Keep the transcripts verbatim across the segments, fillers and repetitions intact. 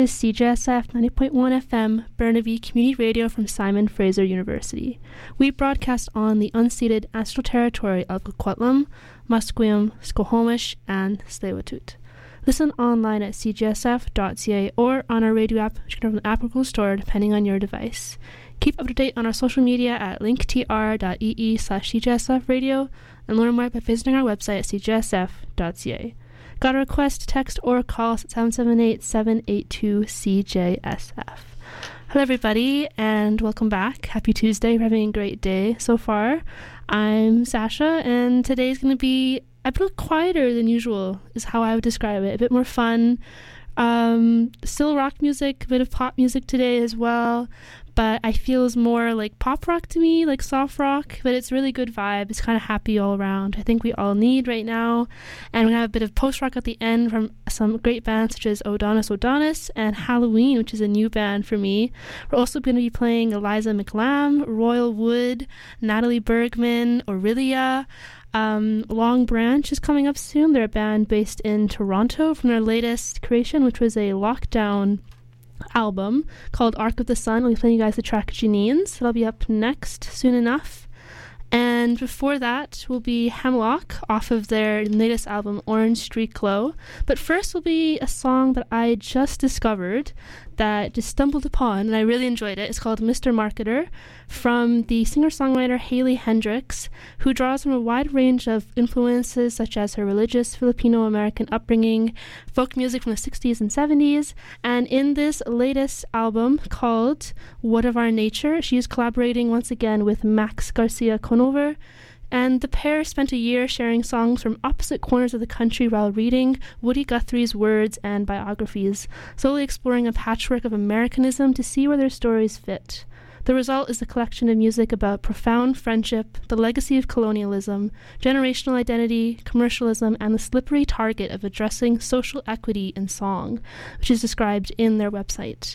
is C J S F ninety point one F M, Burnaby Community Radio from Simon Fraser University. We broadcast on the unceded ancestral territory of Coquitlam, Musqueam, Squamish, and Tsleil-Waututh. Listen online at c j s f dot c a or on our radio app, which can have an app or Google Store, depending on your device. Keep up to date on our social media at linktr.ee slash CJSF radio and learn more by visiting our website at c j s f dot c a. Got a request, text, or call us at seven seven eight, seven eight two, C J S F. Hello, everybody, and welcome back. Happy Tuesday. We're having a great day so far. I'm Sasha, and today's going to be a bit quieter than usual, is how I would describe it. A bit more fun. Um, still rock music, a bit of pop music today as well, but I feel it's more like pop rock to me, like soft rock, but it's really good vibe. It's kind of happy all around. I think we all need right now. And we have a bit of post rock at the end from some great bands such as Odonis Odonis and Halloween, which is a new band for me. We're also going to be playing Eliza McLam, Royal Wood, Natalie Bergman, Aurelia. Um, Long Branch is coming up soon. They're a band based in Toronto from their latest creation, which was a lockdown album called Arc of the Sun. I'll be playing you guys the track Janines. That'll be up next soon enough. And before that will be Hemlock off of their latest album Orange Streak Glow. But first will be a song that I just discovered, that just stumbled upon, and I really enjoyed it. It's called Mister Marketer, from the singer-songwriter Hayley Hendricks, who draws from a wide range of influences such as her religious Filipino-American upbringing, folk music from the sixties and seventies, and in this latest album called What of Our Nature, she is collaborating once again with Max Garcia Conover, and the pair spent a year sharing songs from opposite corners of the country while reading Woody Guthrie's words and biographies, slowly exploring a patchwork of Americanism to see where their stories fit. The result is a collection of music about profound friendship, the legacy of colonialism, generational identity, commercialism, and the slippery target of addressing social equity in song, which is described in their website.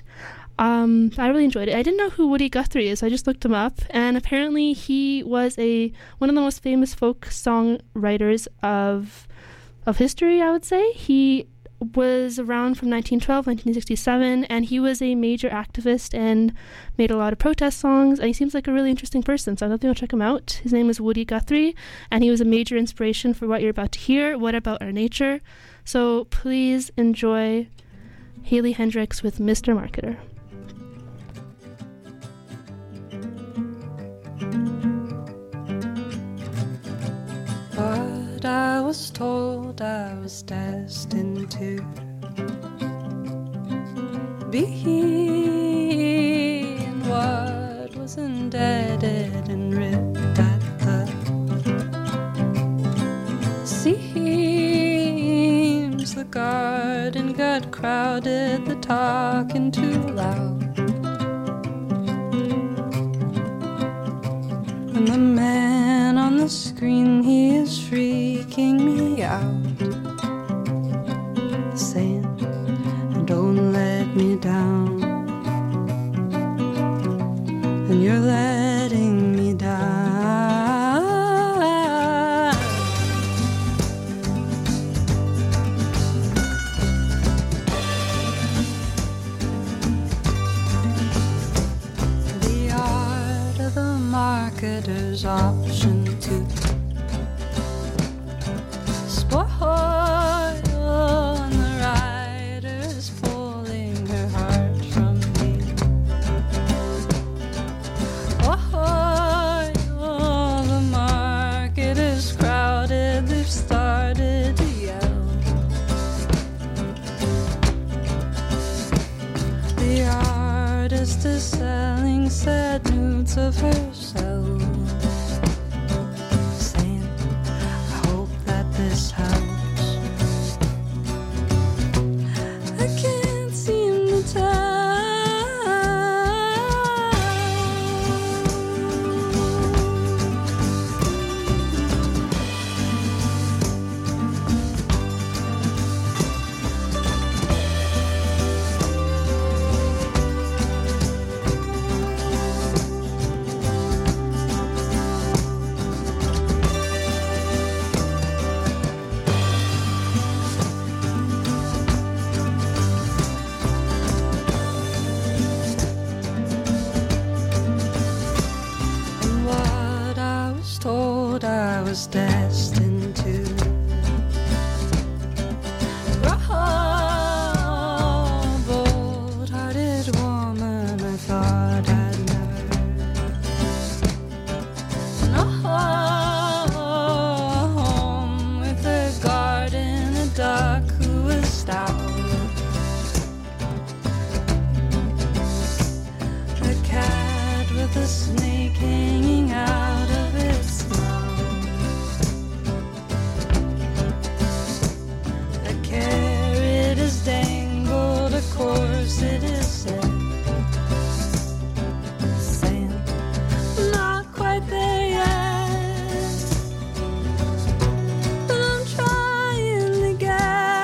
Um, I really enjoyed it. I didn't know who Woody Guthrie is, so I just looked him up, and apparently he was a one of the most famous folk songwriters of of history, I would say. He was around from nineteen twelve to nineteen sixty-seven, and he was a major activist and made a lot of protest songs, and he seems like a really interesting person, so I definitely want to check him out. His name is Woody Guthrie, and he was a major inspiration for what you're about to hear, What About Our Nature. So please enjoy Hayley Hendricks with Mister Marketer. But I was told I was destined to be in what was indebted and ripped at the seams. The garden got crowded, the talking too loud, and the man on the screen, he is freaking me out, saying, don't let me down, and you're letting me down. The art of the marketer's option to spoil, and the rider's pulling her heart from me. Oh, the market is crowded, they've started to yell. The artist is selling sad nudes of herself, saying, I hope that this helps. I can't seem to tell. was destined to grow. Bold-hearted woman, I thought I'd never know. Home with a garden, a duck who was stout, a cat with a snake hanging out of its mouth, a carrot is dangled, a course it is set, saying, not quite there yet, but I'm trying to get.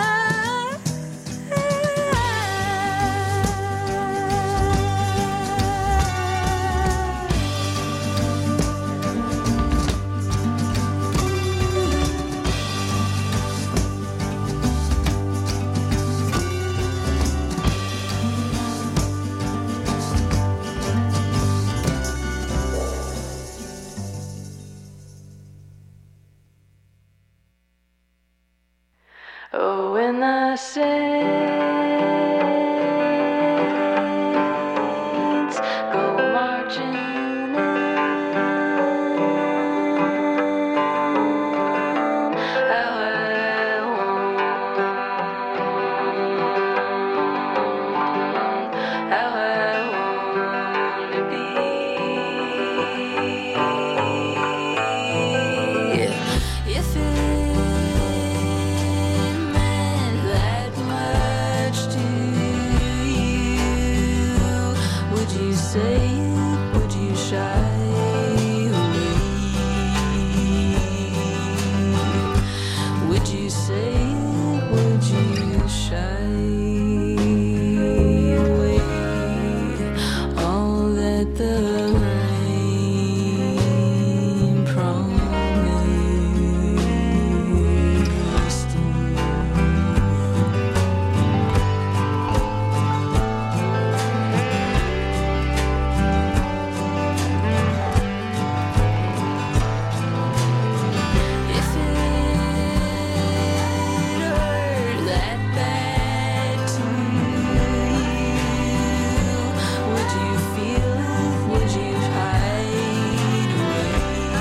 Oh, when the saints go marching in, how I want, how I want to be. If it meant that much to you, would you say it? Would you shy away? Would you say it? Would you shy away? All that the rain promised you. If it hurt that bad to you, would you feel it? Would you hide away?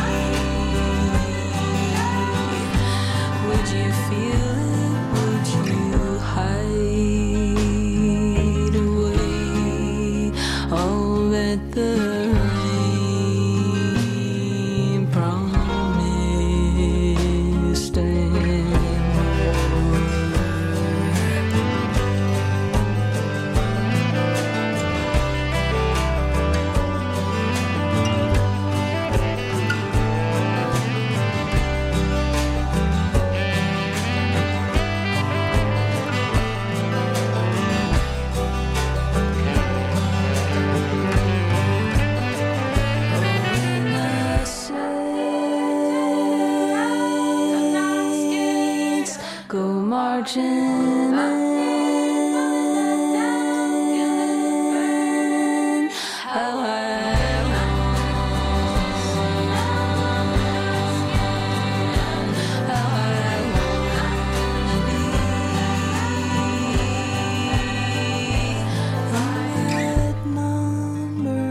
Would you feel it? Would you hide away? All that the rain promised and more. When the saints go marching in, how I want, how I wanna be. That number.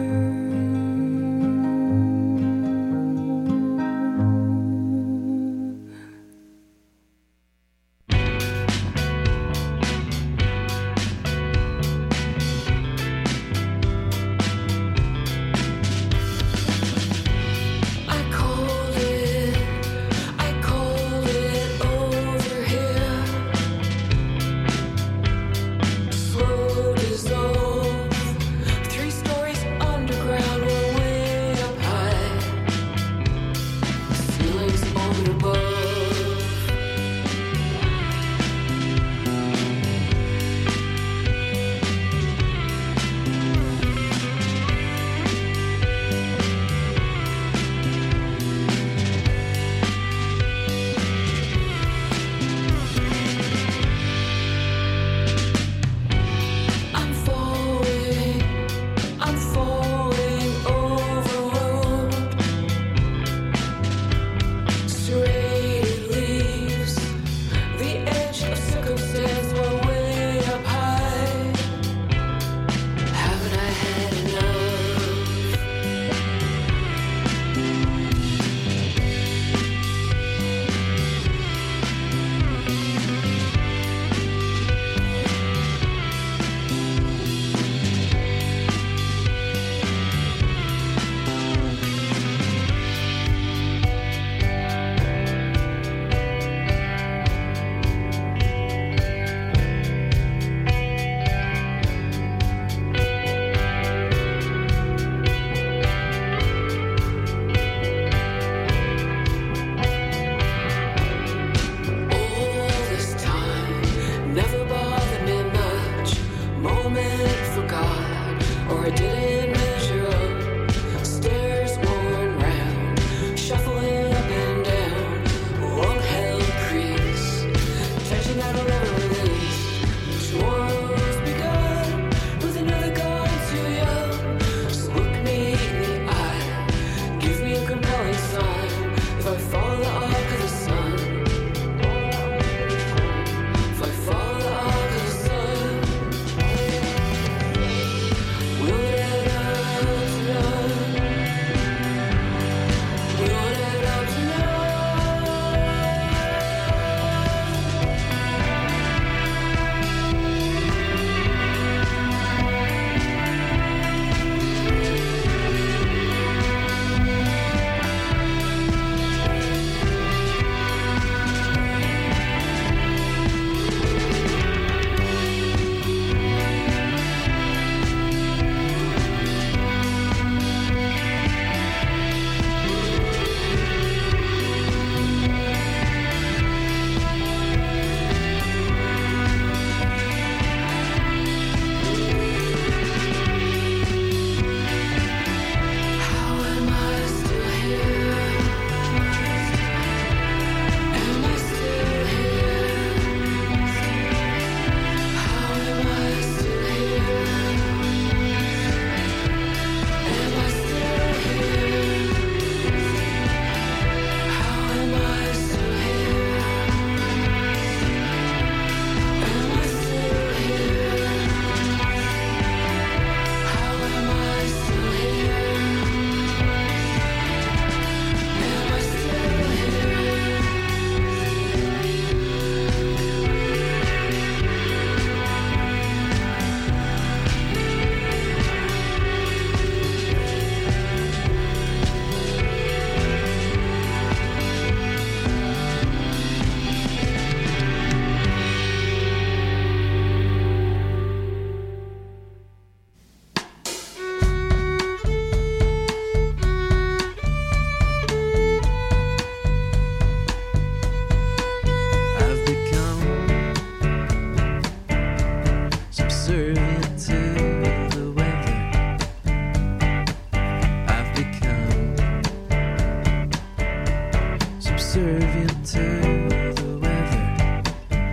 subservient to the weather.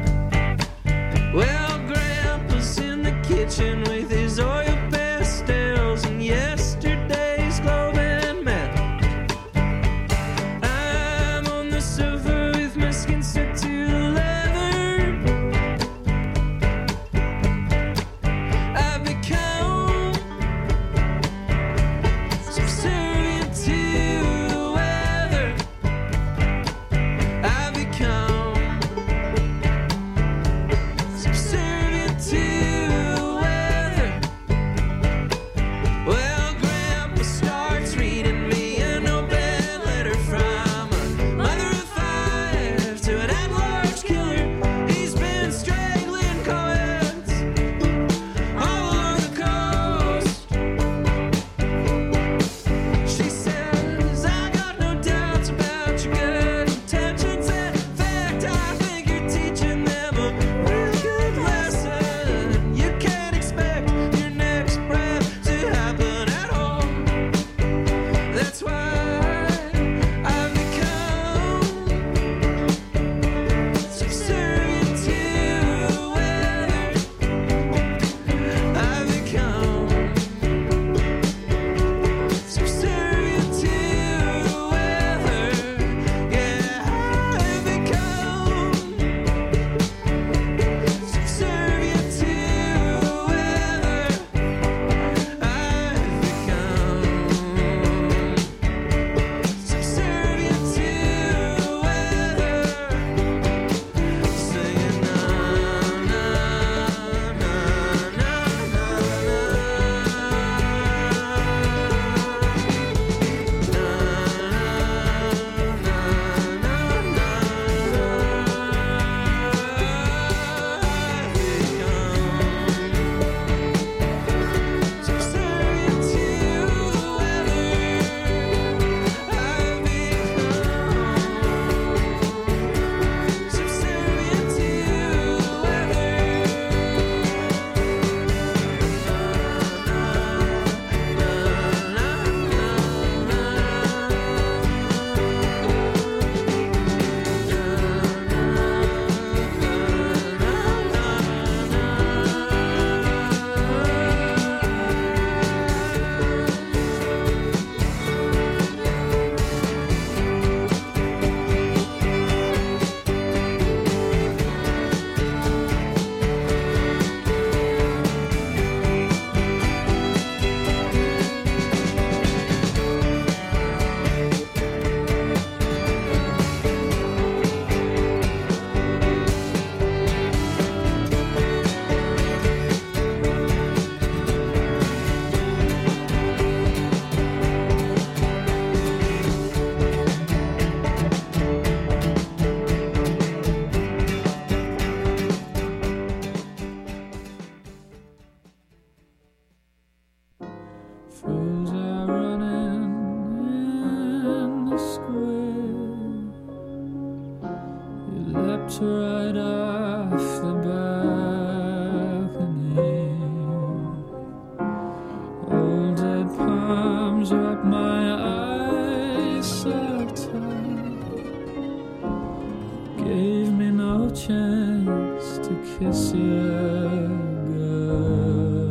Well, Grandpa's in the kitchen with his oil pastels and yesterday's globe and metal. I'm on the sofa with my skin stuck to the leather. I've become subservient to the weather. I've become subservient to the weather. Fools are running in the square. You leapt right off the balcony. Old dead palms wrap my eyes so tight. Gave me no chance to kiss you goodbye.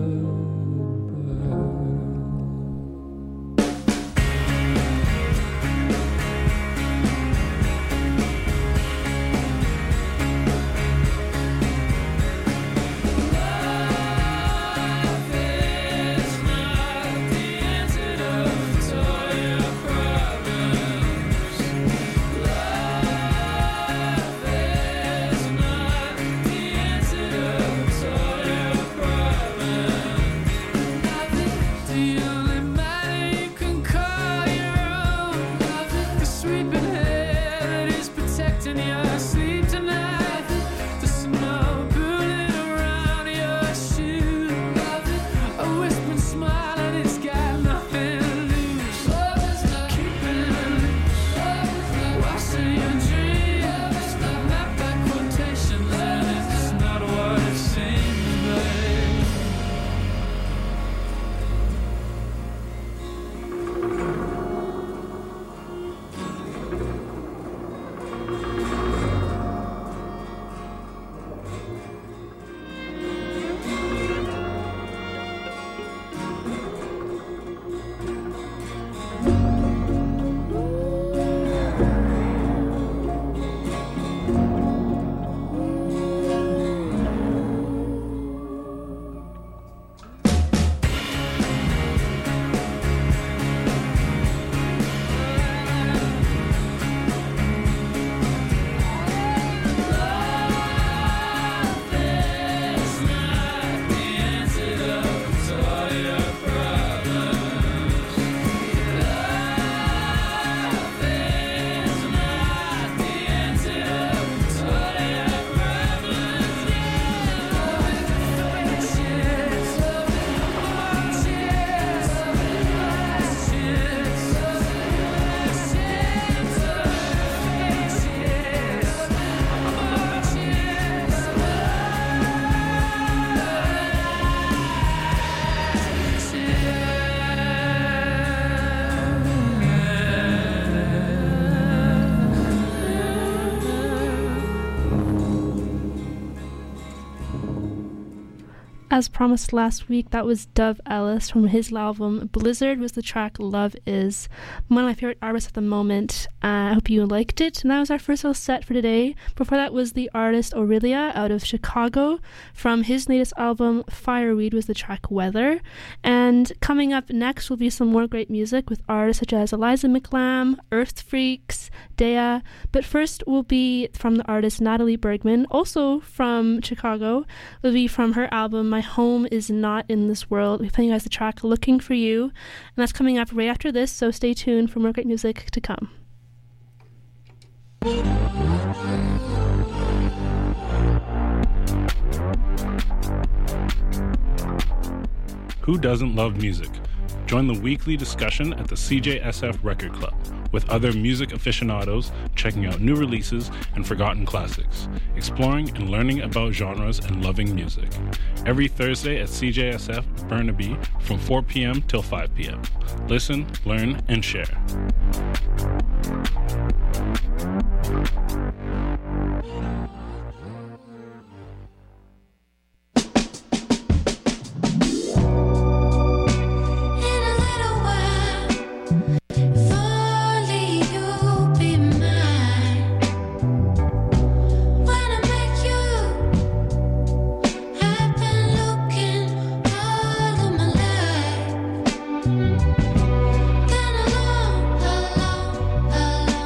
As promised last week, that was Dove Ellis from his album Blizzard was the track Love Is. One of my favorite artists at the moment. Uh, I hope you liked it. And that was our first little set for today. Before that was the artist Aurelia out of Chicago. From his latest album, Fireweed was the track Weather. And coming up next will be some more great music with artists such as Eliza McLam, Earth Freaks, Dea. But first will be from the artist Natalie Bergman, also from Chicago. Will be from her album My Home Is Not in This World. We're playing you guys the track Looking For You. And that's coming up right after this, so stay tuned for more great music to come. Who doesn't love music? Join the weekly discussion at the C J S F Record Club with other music aficionados checking out new releases and forgotten classics, exploring and learning about genres and loving music. Every Thursday at C J S F Burnaby from four p.m. till five p.m. Listen, learn, and share. Then along, along, along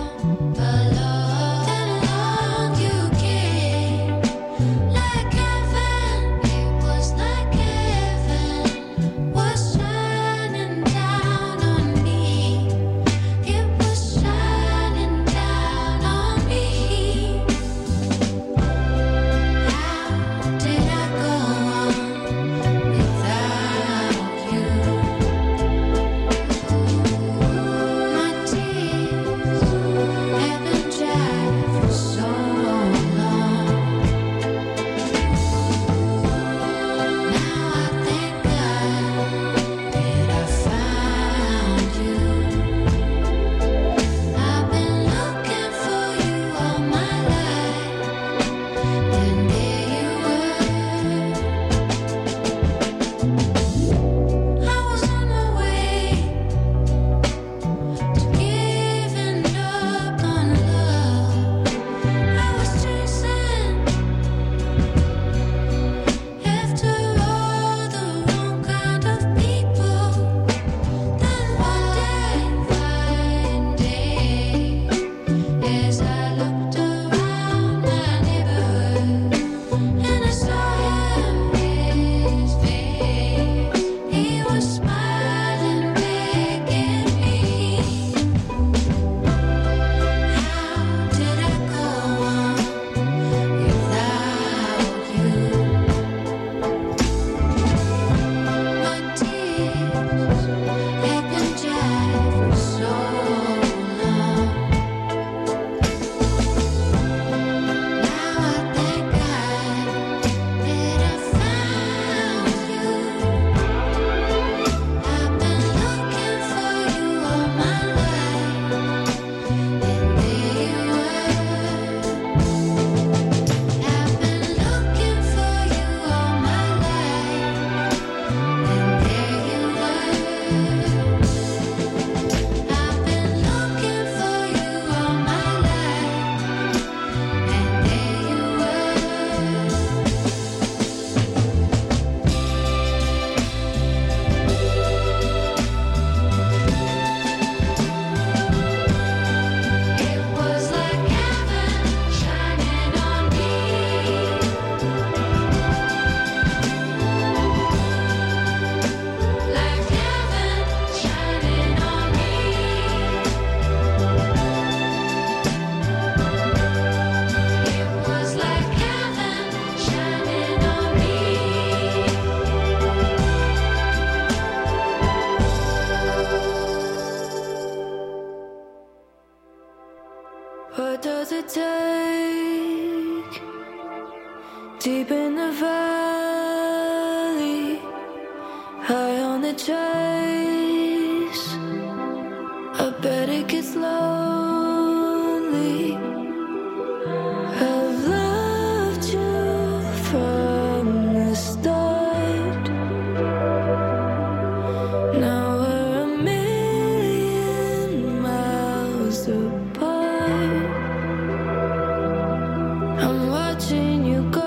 Deep in the valley, high on the chase, I bet it gets lonely. I've loved you from the start. Now we're a million miles apart. I'm watching you go.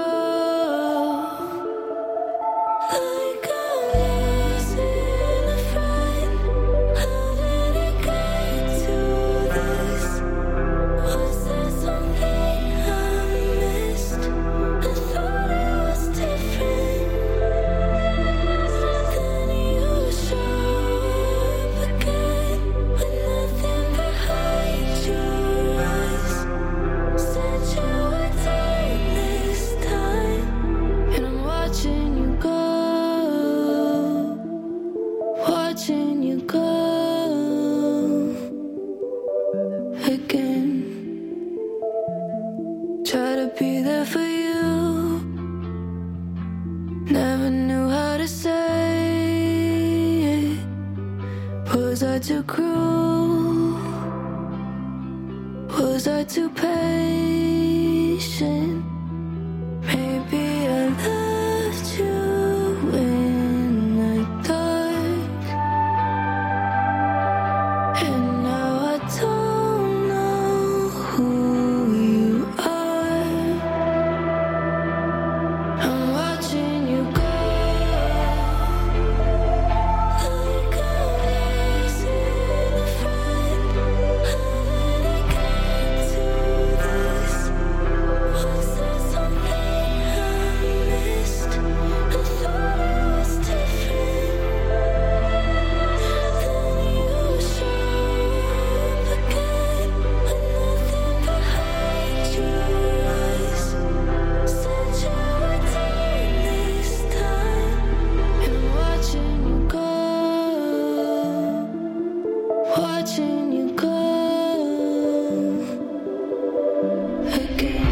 Watching you go again. Try to be there for you. Never knew how to say it. Was I too cruel? Was I too patient? Maybe I left you in the dark, and now I don't know who you are. I'm watching you go, like a losing a friend. How did it get to this? Was there something I missed? I thought it was different. Then you showed up again with nothing behind your eyes. Said you were done this time, and I'm watching you go, watching you go again.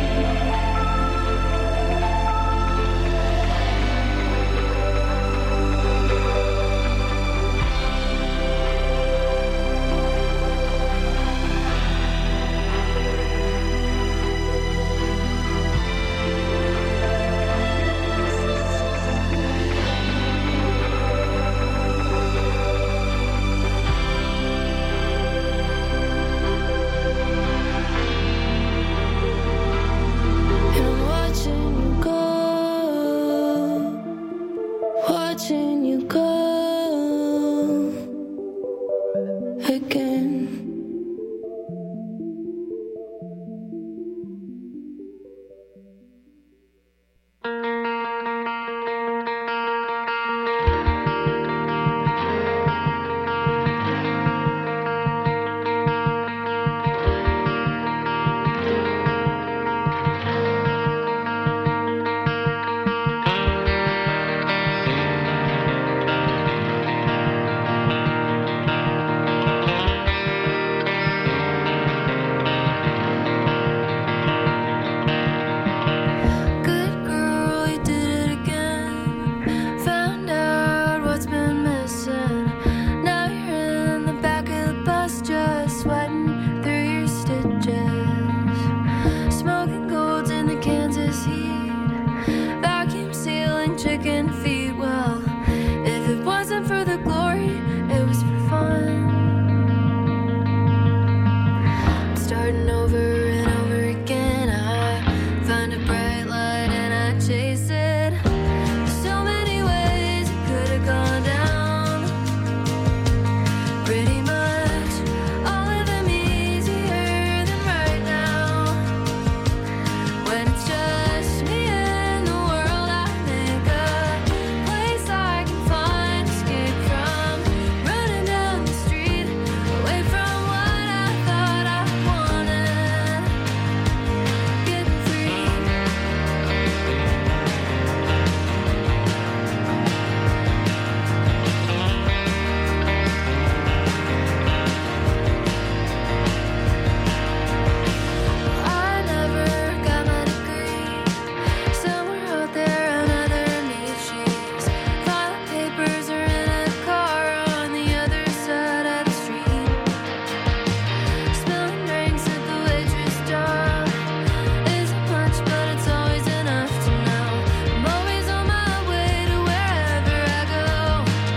And I'm watching you go, watching you go again. Good girl, you did it again. Found out what's been missing. Now you're in the back of the bus, just sweating through your stitches. Smoking golds in the Kansas heat. Vacuum sealing chicken feet. Well, if it wasn't for